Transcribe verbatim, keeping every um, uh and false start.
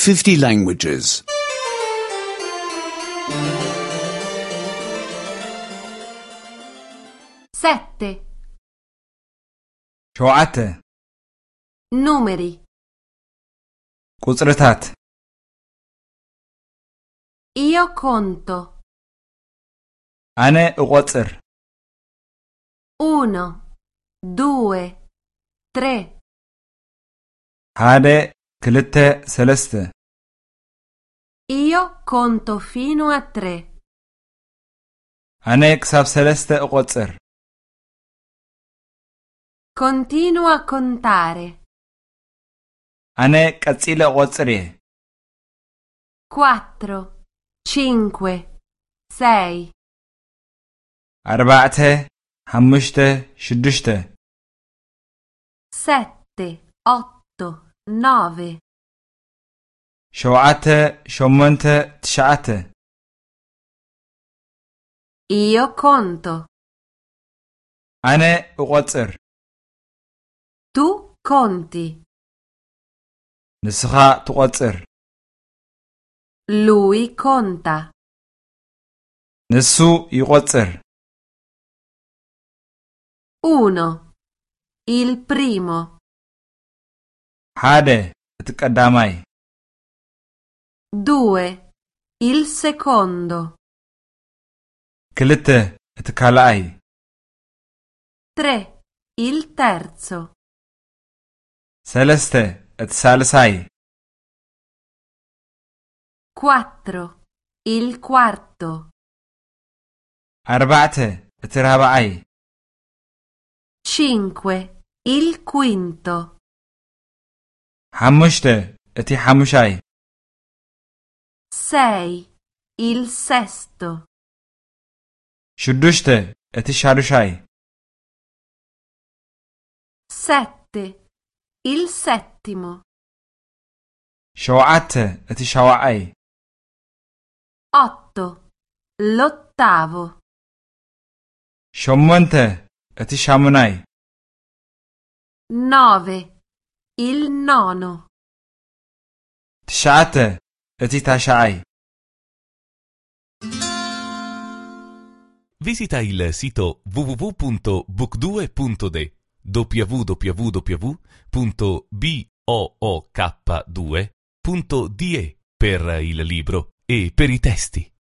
fifty languages. sette. ሸውዓተ Numeri. ቁጽርታት Io conto. ኣነ እቆጽር Uno, due, tre. ሓደ ክልተ ሰለስተ Io conto fino a tre. ኣነ ክሳብ ሰለስተ እቆጽር Continuo a contare. ኣነ ቀጺለ እቆጽር እየ Quattro, cinque, sei. ኣርባዕተ ሓሙሽተ ሽዱሽተ Sette, otto, nove. ሸውዓተ ሸሞንተ ትሽዓተ Io conto. ኣነ እቆጽር Tu conti. ንስኻ ትቆጽር Lui conta. ንሱ ይቆጽር Uno. Il primo. ሓደ እቲ ቀዳማይ Due. Il secondo. ክልተ እቲ ካልኣይ Tre. Il terzo. ሰለስተ እቲ ሳልሳይ Quattro. Il quarto. ኣርባዕተ እቲ ራብዓይ Cinque. Il quinto. ሓሙሽተ እቲ ሓሙሻይ Sei. Il sesto. ሽዱሽተ እቲ ሻዱሻይ Sette. Il settimo. ሸውዓተ እቲ ሻውዓይ Otto. L'ottavo. ሸሞንተ እቲ ሻሙናይ Nove. Il nono. ትሽዓተ እቲ ታሽዓይ Visita il sito w w w punto book due punto d w w w w punto book due punto d e per il libro e per i testi.